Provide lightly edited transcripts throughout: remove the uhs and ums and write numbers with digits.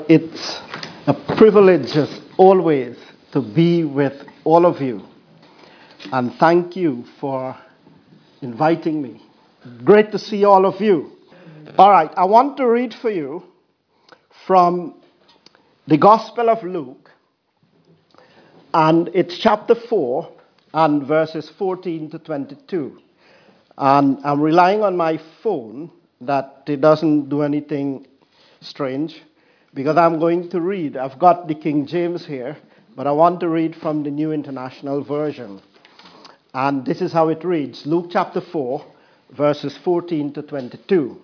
It's a privilege as always to be with all of you. And thank you for inviting me. Great to see all of you. All right, I want to read for you from the Gospel of Luke, and it's chapter 4 and verses 14 to 22. And I'm relying on my phone that it doesn't do anything strange, because I'm going to read. I've got the King James here, but I want to read from the New International Version. And this is how it reads, Luke chapter 4, verses 14 to 22.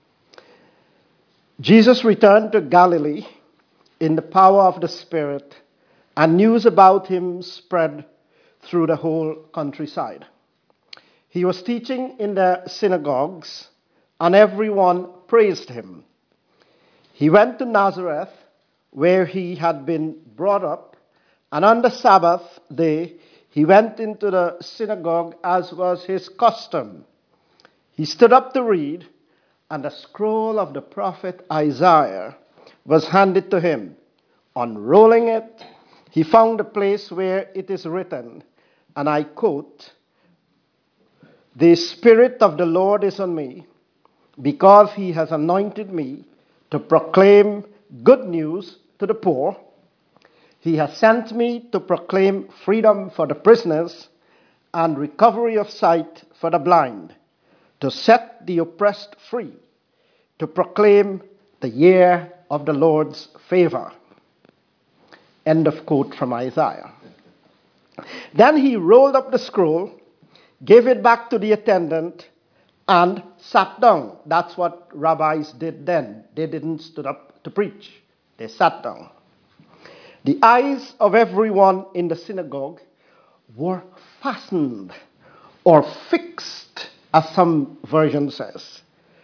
Jesus returned to Galilee in the power of the Spirit, and news about him spread through the whole countryside. He was teaching in the synagogues, and everyone praised him. He went to Nazareth, where he had been brought up, and on the Sabbath day he went into the synagogue as was his custom. He stood up to read, and the scroll of the prophet Isaiah was handed to him. Unrolling it, he found the place where it is written, and I quote, "The Spirit of the Lord is on me, because he has anointed me to proclaim good news to the poor. He has sent me to proclaim freedom for the prisoners and recovery of sight for the blind, to set the oppressed free, to proclaim the year of the Lord's favor." End of quote from Isaiah. Then he rolled up the scroll, gave it back to the attendant, and sat down. That's what rabbis did then. They didn't stood up to preach. They sat down. The eyes of everyone in the synagogue were fastened or fixed, as some version says,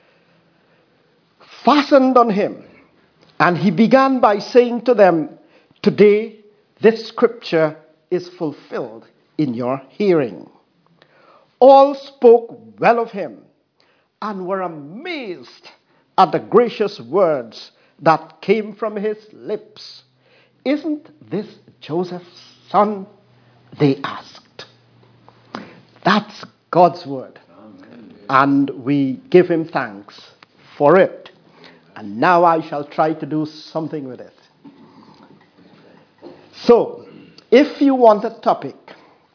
fastened on him. And he began by saying to them, "Today this scripture is fulfilled in your hearing." All spoke well of him and were amazed at the gracious words that came from his lips. "Isn't this Joseph's son?" they asked. That's God's word. And we give him thanks for it. And now I shall try to do something with it. So, if you want a topic,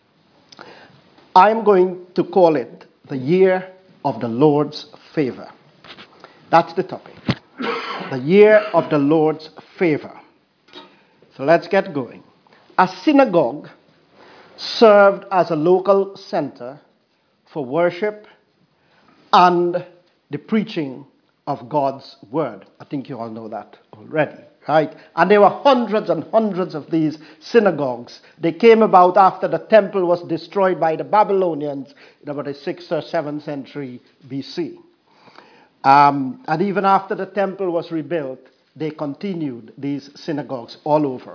I'm going to call it the year of the Lord's favor. That's the topic. The year of the Lord's favor. So let's get going. A synagogue served as a local center for worship and the preaching of God's word. I think you all know that already, right? And there were hundreds and hundreds of these synagogues. They came about after the temple was destroyed by the Babylonians in about the 6th or 7th century BC. And even after the temple was rebuilt, they continued these synagogues all over.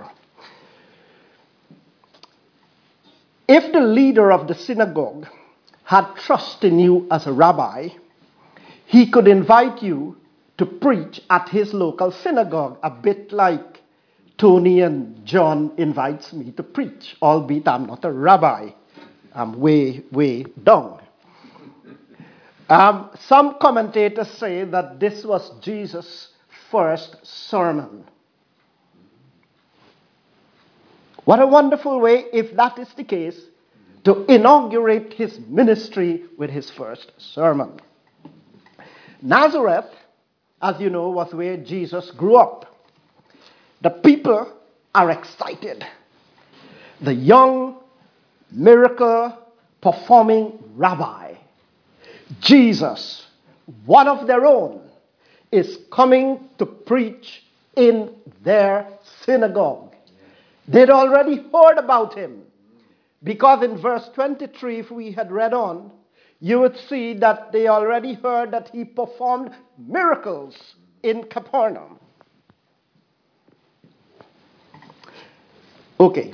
If the leader of the synagogue had trust in you as a rabbi, he could invite you to preach at his local synagogue, a bit like Tony and John invites me to preach, albeit I'm not a rabbi. I'm way, way down. Some commentators say that this was Jesus' first sermon. What a wonderful way, if that is the case, to inaugurate his ministry with his first sermon. Nazareth, as you know, was where Jesus grew up. The people are excited. The young, miracle-performing rabbi, Jesus, one of their own, is coming to preach in their synagogue. They'd already heard about him, because in verse 23, if we had read on, you would see that they already heard that he performed miracles in Capernaum. Okay.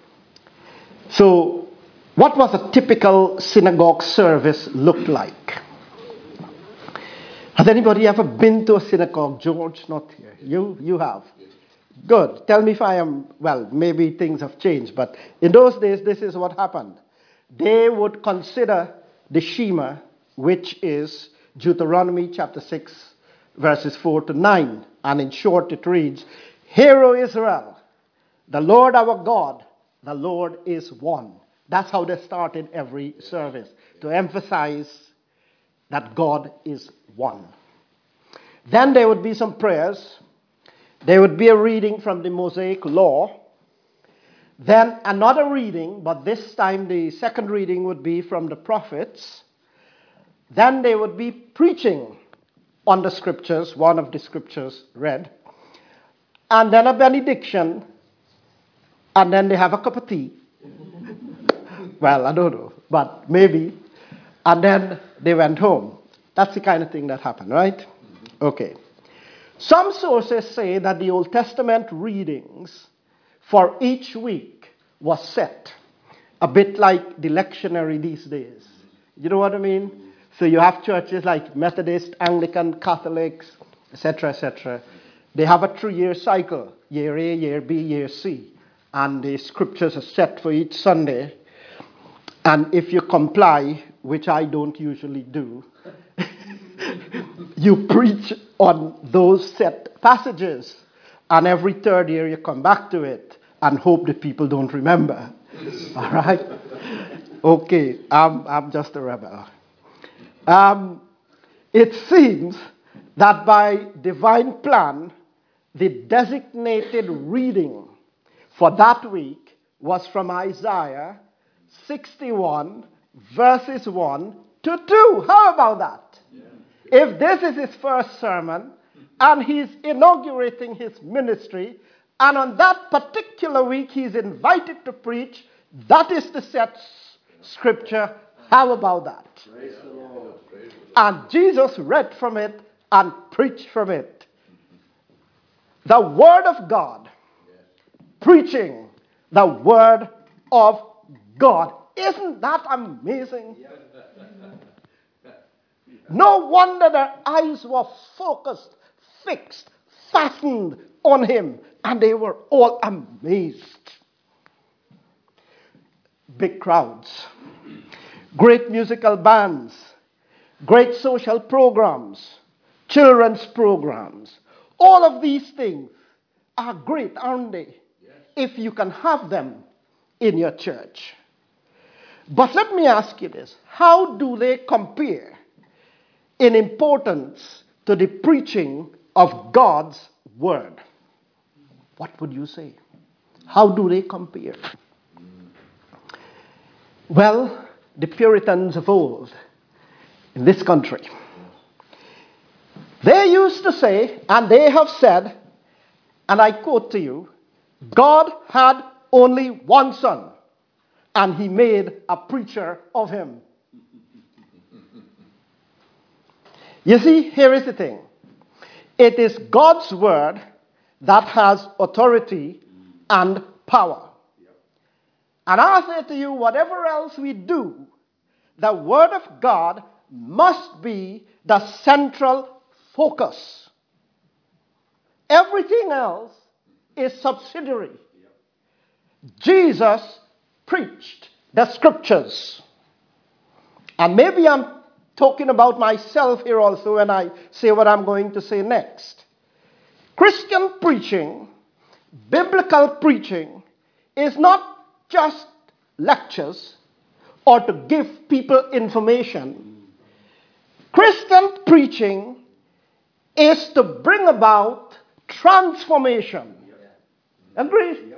So, what was a typical synagogue service look like? Has anybody ever been to a synagogue? George, not here. You have. Good. Tell me if I am, well, maybe things have changed, but in those days, this is what happened. They would consider the Shema, which is Deuteronomy chapter 6, verses 4 to 9. And in short, it reads, Hear, O Israel, the Lord our God, the Lord is one. That's how they started every service, to emphasize that God is one. Then there would be some prayers. There would be a reading from the Mosaic Law. Then another reading, but this time the second reading would be from the prophets. Then they would be preaching on the scriptures, one of the scriptures read. And then a benediction. And then they have a cup of tea. Well, I don't know, but maybe. And then they went home. That's the kind of thing that happened, right? Okay. Some sources say that the Old Testament readings for each week was set, a bit like the lectionary these days. You know what I mean? So you have churches like Methodist, Anglican, Catholics, etc., etc. They have a 3-year cycle, year A, year B, year C. And the scriptures are set for each Sunday. And if you comply, which I don't usually do, you preach on those set passages. And every third year you come back to it and hope that people don't remember. All right? Okay, I'm just a rebel. It seems that by divine plan, the designated reading for that week was from Isaiah 61, verses 1 to 2. How about that? Yeah. If this is his first sermon, and he's inaugurating his ministry, and on that particular week he's invited to preach, that is the set scripture. How about that? Praise the Lord. And Jesus read from it and preached from it. The Word of God, preaching the Word of God. Isn't that amazing? No wonder their eyes were focused, fixed, fastened on him, and they were all amazed. Big crowds, great musical bands, great social programs, children's programs. All of these things are great, aren't they? Yes. If you can have them in your church. But let me ask you this. How do they compare in importance to the preaching of God's word? What would you say? How do they compare? Well, the Puritans of old in this country, they used to say, and they have said, and I quote to you, God had only one son, and he made a preacher of him. You see, here is the thing. It is God's word that has authority and power. And I say to you, whatever else we do, the word of God must be the central focus. Everything else is subsidiary. Jesus preached the scriptures. And maybe I'm talking about myself here also when I say what I'm going to say next. Christian preaching, biblical preaching, is not just lectures or to give people information. Christian preaching is to bring about transformation. Agree?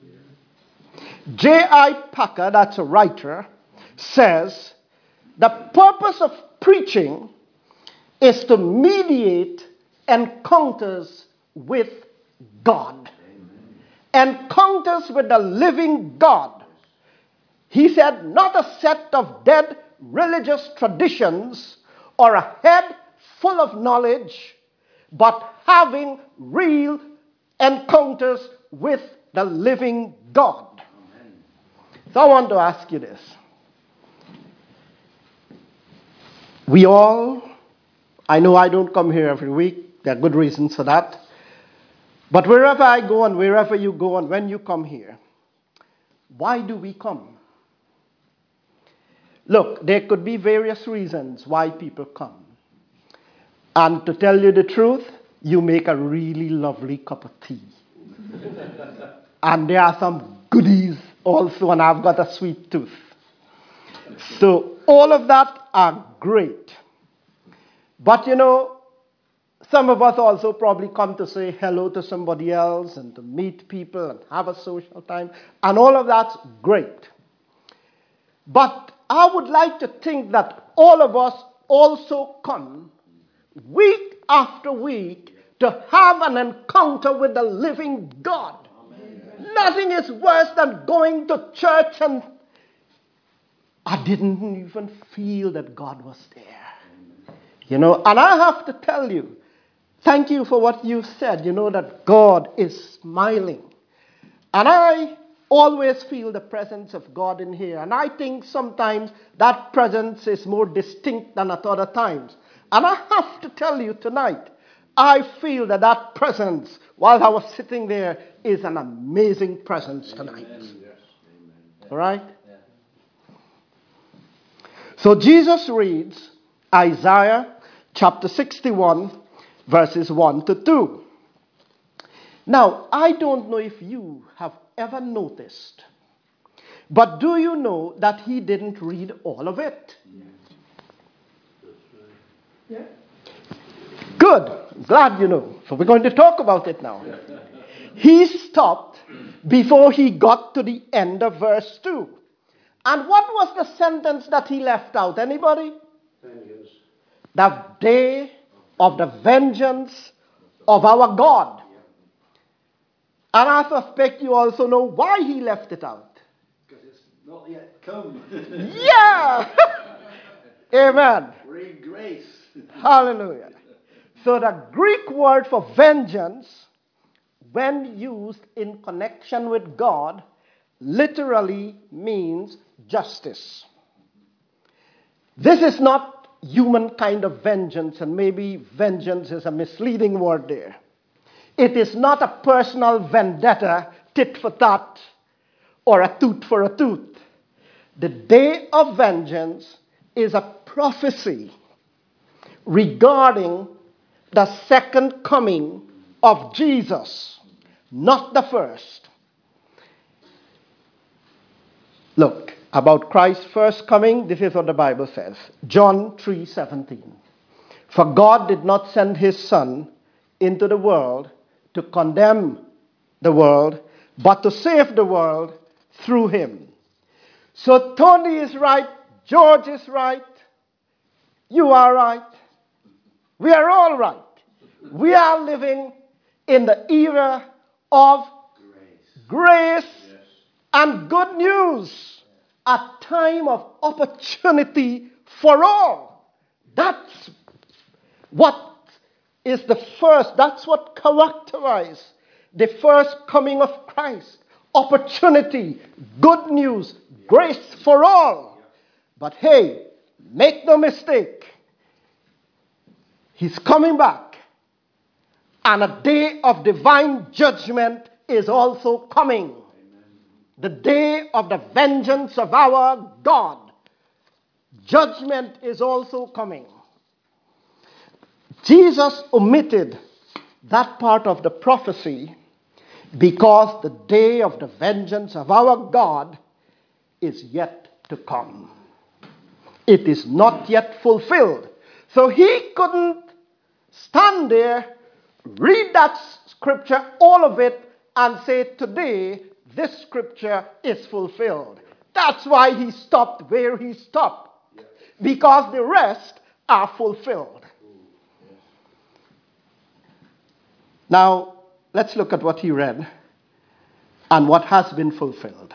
J.I. Packer, that's a writer, says the purpose of preaching is to mediate encounters with God. Encounters with the living God. He said, not a set of dead religious traditions or a head full of knowledge, but having real encounters with the living God. Amen. So I want to ask you this. We all, I know I don't come here every week, there are good reasons for that, But wherever I go and wherever you go and when you come here, why do we come? Look, there could be various reasons why people come. And to tell you the truth, you make a really lovely cup of tea. And there are some goodies also, and I've got a sweet tooth. So all of that are great. But you know, some of us also probably come to say hello to somebody else and to meet people and have a social time. And all of that's great. But I would like to think that all of us also come week after week to have an encounter with the living God. Amen. Nothing is worse than going to church and I didn't even feel that God was there. You know, and I have to tell you, thank you for what you said, you know, that God is smiling. And I always feel the presence of God in here. And I think sometimes that presence is more distinct than at other times. And I have to tell you tonight, I feel that that presence, while I was sitting there, is an amazing presence tonight. Amen. All right? Yeah. So Jesus reads Isaiah chapter 61, verses 1 to 2. Now, I don't know if you have ever noticed, but do you know that he didn't read all of it? Yeah. Good. I'm glad you know. So we're going to talk about it now. He stopped before he got to the end of verse 2. And what was the sentence that he left out? Anybody? Vengeance. The day of the vengeance of our God. And I suspect you also know why he left it out. Because it's not yet come. Yeah! Amen. Free grace. Hallelujah. So the Greek word for vengeance, when used in connection with God, literally means justice. This is not human kind of vengeance, and maybe vengeance is a misleading word there. It is not a personal vendetta, tit for tat, or a tooth for a tooth. The day of vengeance is a prophecy regarding the second coming of Jesus, not the first. Look, about Christ's first coming, this is what the Bible says. John 3:17. For God did not send his Son into the world to condemn the world, but to save the world through him. So Tony is right, George is right, you are right, we are all right. We are living in the era of grace yes. and good news, a time of opportunity for all. That's what is the first, that's what characterized the first coming of Christ. Opportunity, good news, grace for all. But hey, make no mistake, he's coming back. And a day of divine judgment is also coming. Amen. The day of the vengeance of our God. Judgment is also coming. Jesus omitted that part of the prophecy because the day of the vengeance of our God is yet to come. It is not yet fulfilled. So he couldn't stand there, read that scripture, all of it, and say, today this scripture is fulfilled. That's why he stopped where he stopped. Because the rest are fulfilled. Now, let's look at what he read and what has been fulfilled.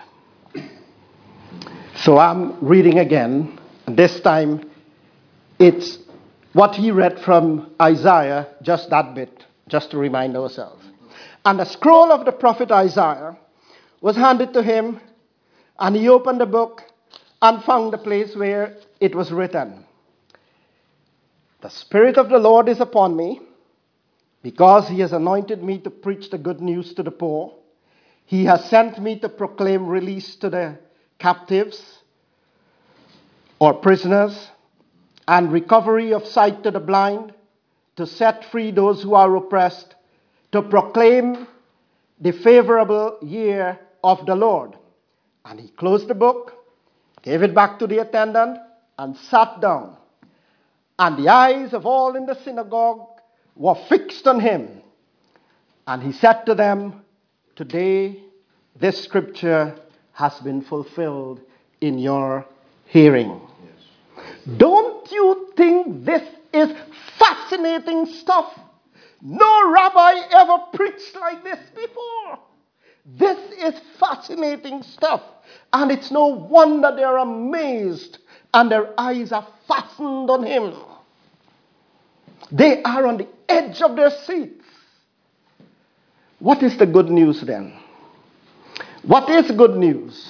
So I'm reading again. This time, it's what he read from Isaiah, just that bit, just to remind ourselves. And the scroll of the prophet Isaiah was handed to him, and he opened the book and found the place where it was written, "The Spirit of the Lord is upon me, Because he has anointed me to preach the good news to the poor. He has sent me to proclaim release to the captives or prisoners, and recovery of sight to the blind, to set free those who are oppressed, to proclaim the favorable year of the Lord. And he closed the book, gave it back to the attendant, and sat down. And the eyes of all in the synagogue were fixed on him. And he said to them, "Today this scripture has been fulfilled in your hearing." Yes. Don't you think this is fascinating stuff? No rabbi ever preached like this before. This is fascinating stuff. And it's no wonder they're amazed and their eyes are fastened on him. They are on the edge of their seats. What is the good news then? What is good news?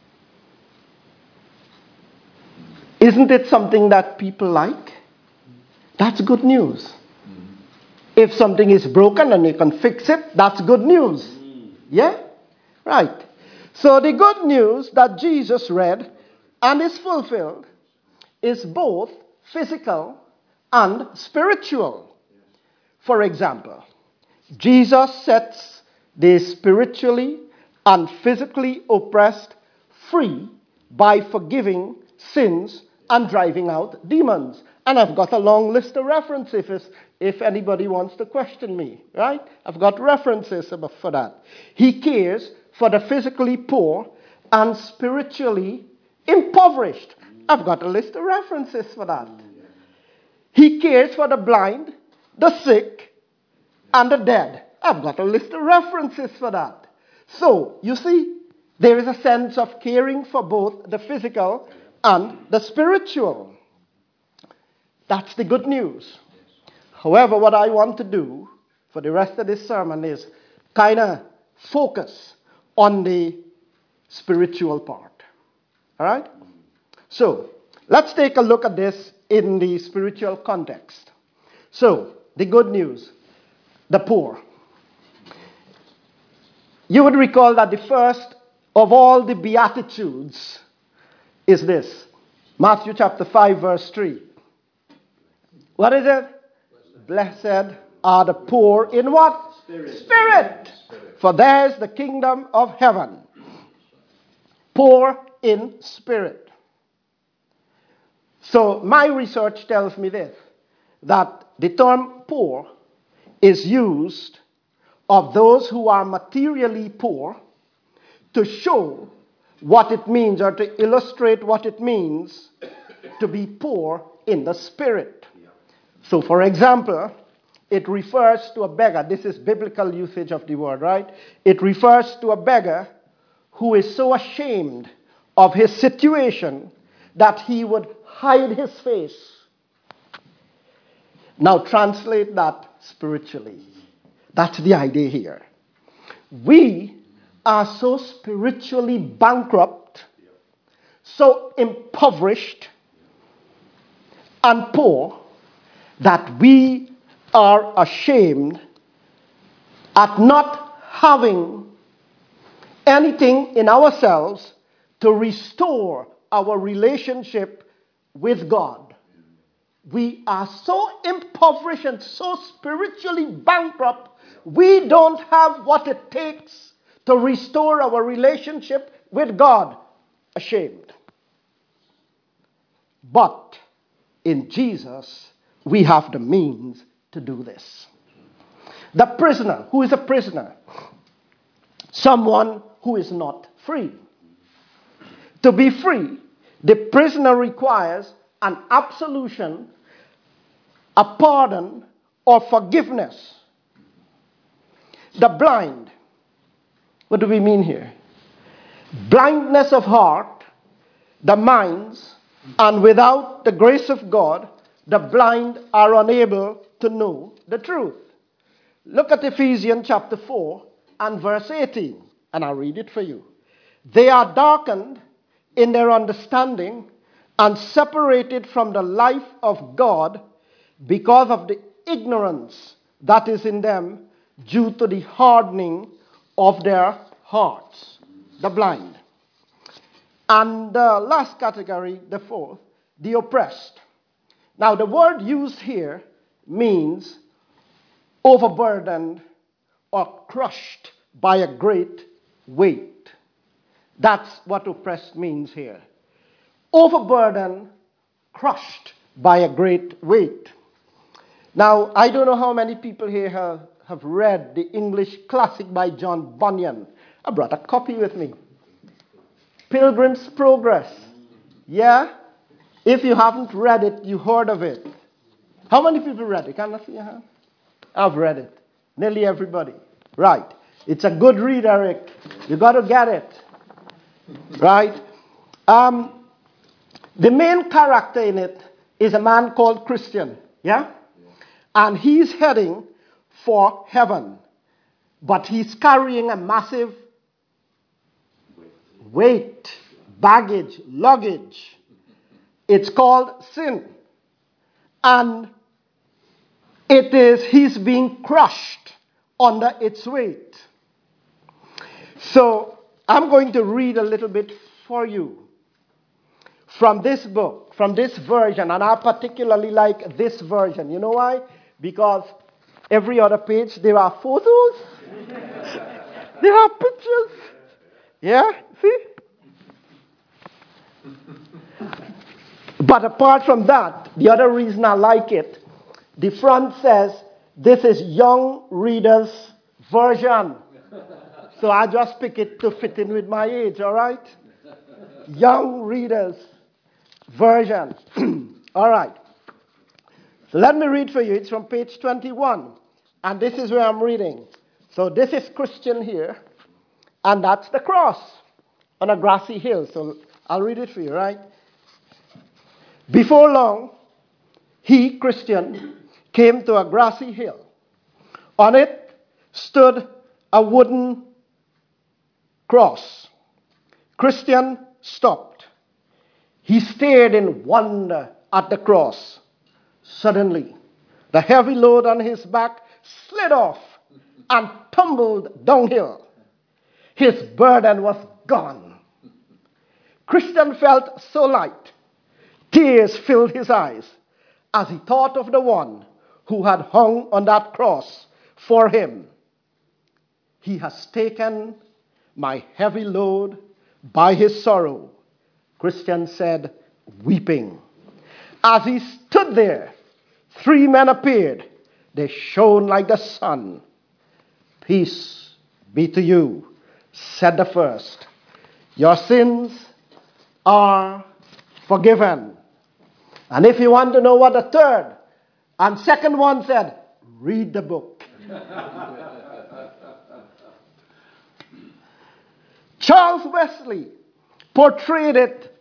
Isn't it something that people like? That's good news. If something is broken and you can fix it, that's good news. Yeah? Right. So the good news that Jesus read and is fulfilled is both physical and spiritual. For example, Jesus sets the spiritually and physically oppressed free by forgiving sins and driving out demons. And I've got a long list of references if anybody wants to question me, right? I've got references for that. He cares for the physically poor and spiritually impoverished. I've got a list of references for that. He cares for the blind, the sick, and the dead. I've got a list of references for that. So, you see, there is a sense of caring for both the physical and the spiritual. That's the good news. However, what I want to do for the rest of this sermon is kind of focus on the spiritual part. All right? So, let's take a look at this in the spiritual context. So, the good news, the poor. You would recall that the first of all the Beatitudes is this. Matthew chapter 5, verse 3. What is it? Blessed are the poor in what? Spirit. For theirs the kingdom of heaven. Poor in spirit. So my research tells me this, that the term poor is used of those who are materially poor to show what it means or to illustrate what it means to be poor in the spirit. So, for example, it refers to a beggar. This is biblical usage of the word, right? It refers to a beggar who is so ashamed of his situation that he would hide his face. Now, translate that spiritually. That's the idea here. We are so spiritually bankrupt, so impoverished and poor that we are ashamed at not having anything in ourselves to restore our relationship with God. We are so impoverished and so spiritually bankrupt, we don't have what it takes to restore our relationship with God. Ashamed. But in Jesus, we have the means to do this. The prisoner, who is a prisoner? Someone who is not free. To be free, the prisoner requires an absolution, a pardon, or forgiveness. The blind. What do we mean here? Blindness of heart, the minds, and without the grace of God, the blind are unable to know the truth. Look at Ephesians chapter 4 and verse 18, and I'll read it for you. They are darkened in their understanding and separated from the life of God because of the ignorance that is in them due to the hardening of their hearts, the blind. And the last category, the fourth, the oppressed. Now, the word used here means overburdened or crushed by a great weight. That's what oppressed means here. Overburdened, crushed by a great weight. Now, I don't know how many people here have read the English classic by John Bunyan. I brought a copy with me. Pilgrim's Progress. Yeah? If you haven't read it, you heard of it. How many people read it? Can I see your hand? I've read it. Nearly everybody. Right. It's a good read, Eric. You got to get it. Right? The main character in it is a man called Christian. Yeah? And he's heading for heaven. But he's carrying a massive weight, baggage, luggage. It's called sin. And he's being crushed under its weight. So I'm going to read a little bit for you from this book, from this version, and I particularly like this version. You know why? Because every other page there are photos, there are pictures. Yeah, see? But apart from that, the other reason I like it, the front says, this is young reader's version. So I just pick it to fit in with my age, all right? Young reader's version. All right. So let me read for you. It's from page 21. And this is where I'm reading. So this is Christian here. And that's the cross on a grassy hill. So I'll read it for you, right? Before long, he, Christian, came to a grassy hill. On it stood a wooden cross. Christian stopped. He stared in wonder at the cross. Suddenly, the heavy load on his back slid off and tumbled downhill. His burden was gone. Christian felt so light. Tears filled his eyes as he thought of the one who had hung on that cross for him. He has taken my heavy load by his sorrow, Christian said, weeping. As he stood there, 3 men appeared. They shone like the sun. Peace be to you, said the first. Your sins are forgiven. And if you want to know what the third and second one said, read the book. Charles Wesley portrayed it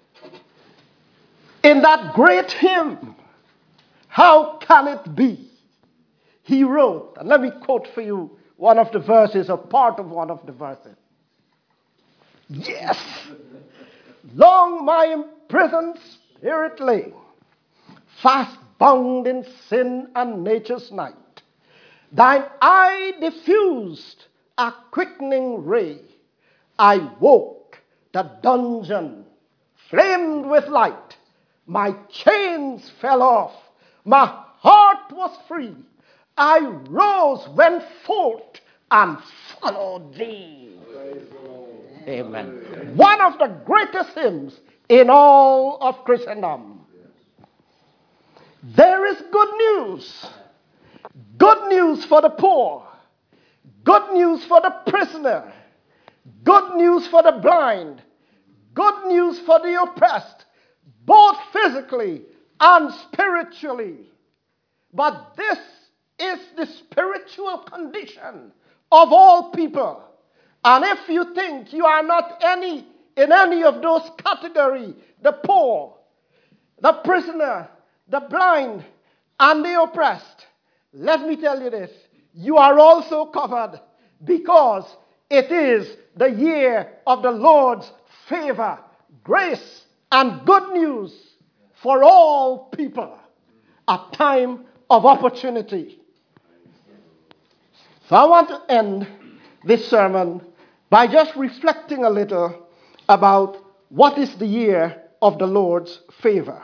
in that great hymn, How Can It Be? He wrote, and let me quote for you one of the verses, or part of one of the verses. Yes! Long my imprisoned spirit lay, fast bound in sin and nature's night. Thine eye diffused a quickening ray. I woke, the dungeon flamed with light. My chains fell off. My heart was free. I rose, went forth, and followed thee. Amen. One of the greatest hymns in all of Christendom. There is good news. Good news for the poor. Good news for the prisoner. Good news for the blind. Good news for the oppressed, both physically and spiritually. But this is the spiritual condition of all people. And if you think you are not in any of those categories, the poor, the prisoner, the blind, and the oppressed, let me tell you this, you are also covered, because it is the year of the Lord's favor, grace, and good news for all people. A time of opportunity. So I want to end this sermon by just reflecting a little about what is the year of the Lord's favor.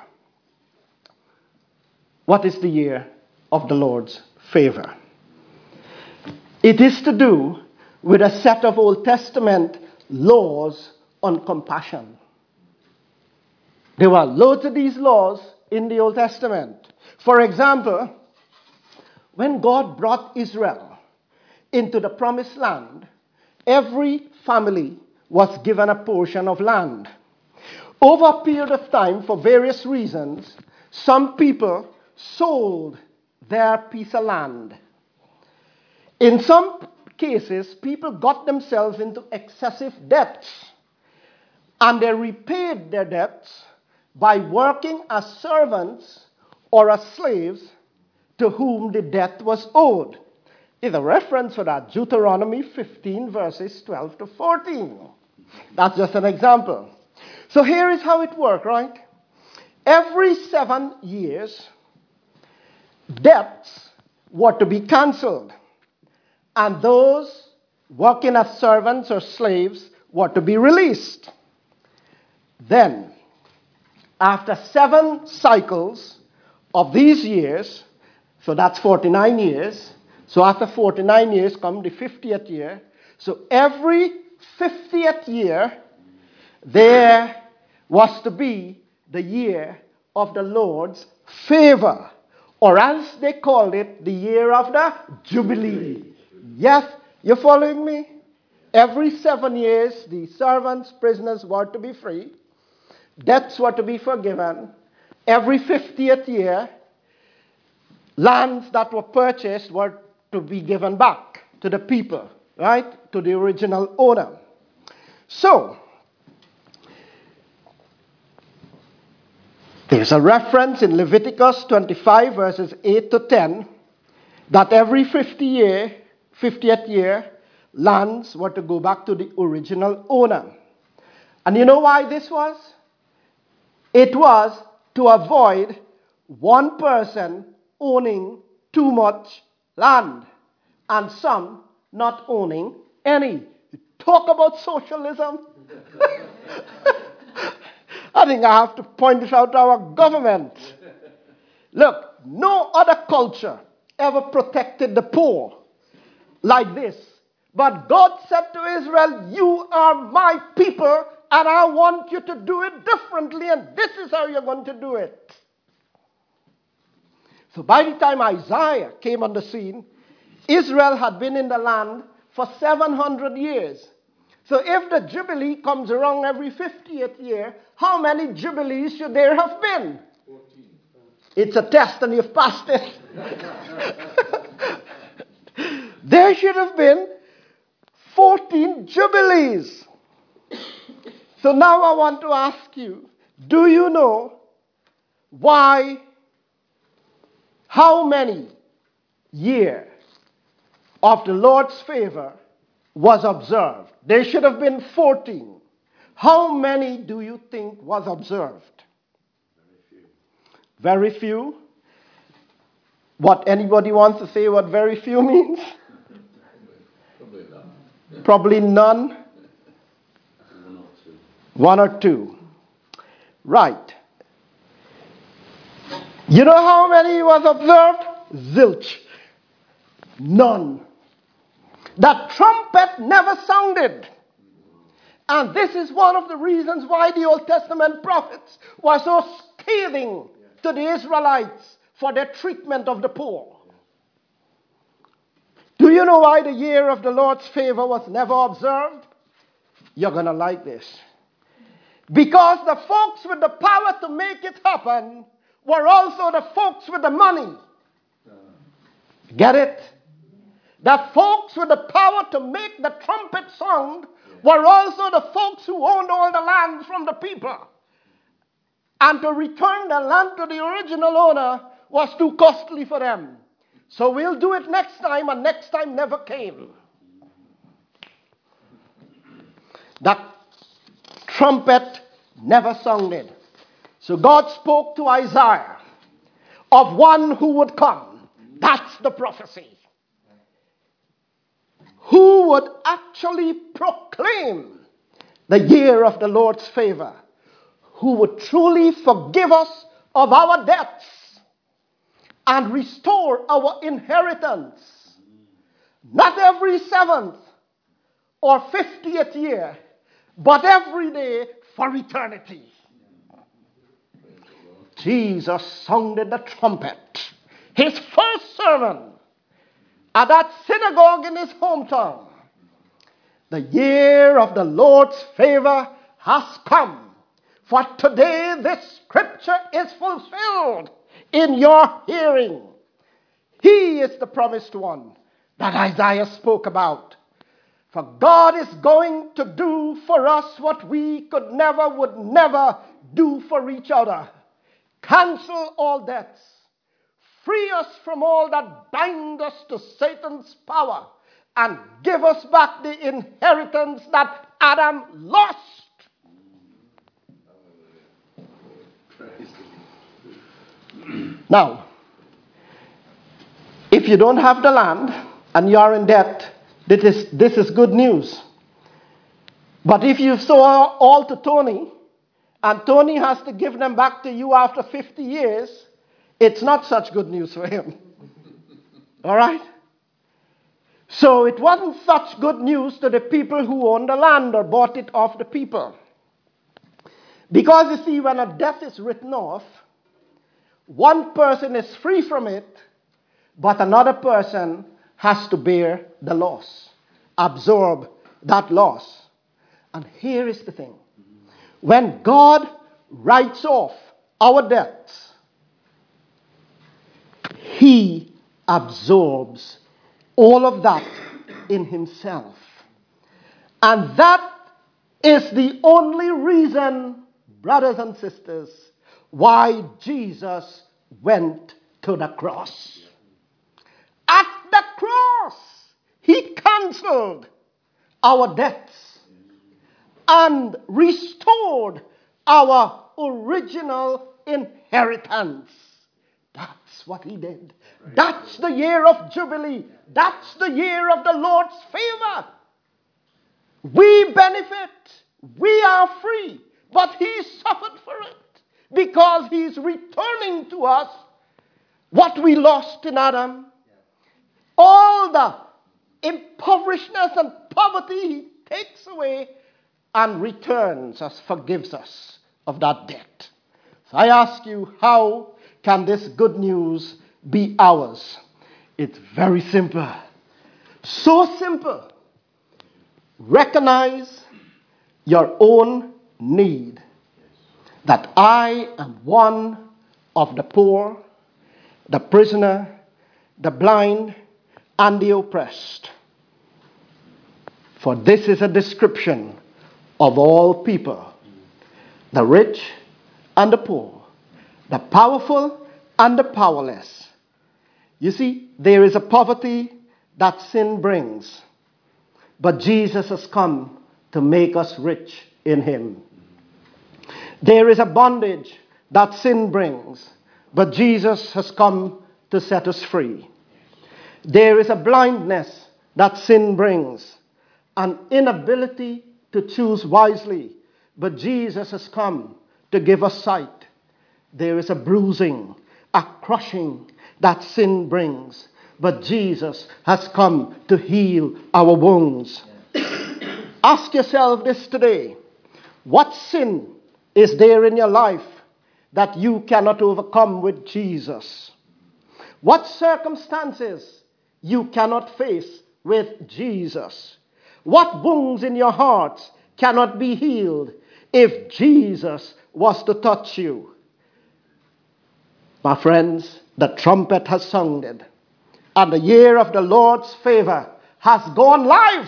What is the year of the Lord's favor? It is to do with a set of Old Testament laws on compassion. There were loads of these laws in the Old Testament. For example, when God brought Israel into the promised land, every family was given a portion of land. Over a period of time, for various reasons, some people sold their piece of land. In some cases, people got themselves into excessive debts, and they repaid their debts by working as servants or as slaves to whom the debt was owed. Is a reference for that, Deuteronomy 15, verses 12 to 14. That's just an example. So here is how it worked, right? Every 7 years, debts were to be cancelled, and those working as servants or slaves were to be released. Then, after 7 cycles of these years, so that's 49 years, so after 49 years come the 50th year. So every 50th year, there was to be the year of the Lord's favor, or as they called it, the year of the Jubilee. Yes, you're following me? Every 7 years, the servants, prisoners were to be free. Debts were to be forgiven. Every 50th year, lands that were purchased were to be given back to the people, right? To the original owner. So, there's a reference in Leviticus 25, verses 8 to 10, that every 50th year, lands were to go back to the original owner. And you know why this was? It was to avoid one person owning too much land and some not owning any. Talk about socialism. I think I have to point this out to our government. Look, no other culture ever protected the poor like this. But God said to Israel, you are my people, and I want you to do it differently, and this is how you're going to do it. So by the time Isaiah came on the scene, Israel had been in the land for 700 years. So if the Jubilee comes around every 50th year, how many Jubilees should there have been? 14. It's a test and you've passed it. There should have been 14 Jubilees. So now I want to ask you, do you know how many years of the Lord's favor was observed? There should have been 14. How many do you think was observed? Very few. What, anybody wants to say what very few means? Probably none. One or two. Right. You know how many was observed? Zilch. None. That trumpet never sounded. And this is one of the reasons why the Old Testament prophets were so scathing to the Israelites for their treatment of the poor. Do you know why the year of the Lord's favor was never observed? You're going to like this. Because the folks with the power to make it happen were also the folks with the money. Get it? The folks with the power to make the trumpet sound were also the folks who owned all the lands from the people. And to return the land to the original owner was too costly for them. So we'll do it next time, and next time never came. That trumpet never sounded. So God spoke to Isaiah of one who would come. That's the prophecy. who would actually proclaim the year of the Lord's favor, who would truly forgive us of our debts and restore our inheritance, not every 7th or 50th year, but every day for eternity. Jesus sounded the trumpet. His first sermon at that synagogue in his hometown. The year of the Lord's favor has come. For today this scripture is fulfilled in your hearing. He is the promised one that Isaiah spoke about. For God is going to do for us what we would never do for each other. Cancel all debts. Free us from all that bind us to Satan's power. And give us back the inheritance that Adam lost. Now, if you don't have the land and you're in debt, this is good news. But if you sow all to Tony, and Tony has to give them back to you after 50 years, it's not such good news for him. All right? So it wasn't such good news to the people who owned the land or bought it off the people. Because you see, when a debt is written off, one person is free from it, but another person has to bear the loss, absorb that loss. And here is the thing. When God writes off our debts, he absorbs all of that in himself. And that is the only reason, brothers and sisters, why Jesus went to the cross. At the cross, he canceled our debts and restored our original inheritance. That's what he did. That's the year of Jubilee. That's the year of the Lord's favor. We benefit. We are free. But he suffered for it because he's returning to us what we lost in Adam. All the impoverishedness and poverty he takes away and returns us, forgives us of that debt. So I ask you, how can this good news be ours? It's very simple. So simple. Recognize your own need. That I am one of the poor, the prisoner, the blind, and the oppressed. For this is a description of all people. The rich and the poor. The powerful and the powerless. You see, there is a poverty that sin brings. But Jesus has come to make us rich in him. There is a bondage that sin brings. But Jesus has come to set us free. There is a blindness that sin brings. An inability to choose wisely. But Jesus has come to give us sight. There is a bruising, a crushing that sin brings. But Jesus has come to heal our wounds. Ask yourself this today. What sin is there in your life that you cannot overcome with Jesus? What circumstances you cannot face with Jesus? What wounds in your heart cannot be healed if Jesus was to touch you? My friends, the trumpet has sounded, and the year of the Lord's favor has gone live.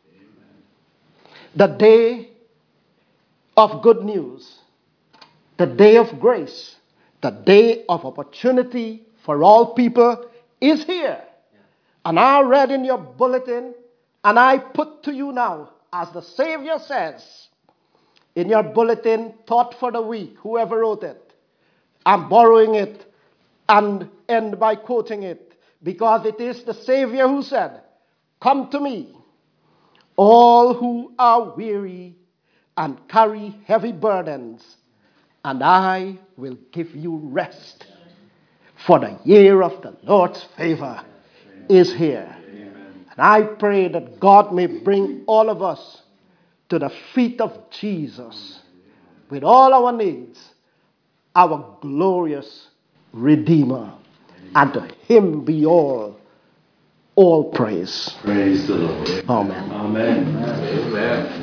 The day of good news, the day of grace, the day of opportunity for all people is here. And I read in your bulletin, and I put to you now, as the Savior says, in your bulletin, Thought for the Week, whoever wrote it. I'm borrowing it and end by quoting it, because it is the Savior who said, "Come to me, all who are weary and carry heavy burdens, and I will give you rest. For the year of the Lord's favor is here. And I pray that God may bring all of us to the feet of Jesus with all our needs, our glorious Redeemer. And to him be all praise. Praise the Lord. Amen. Amen. Amen.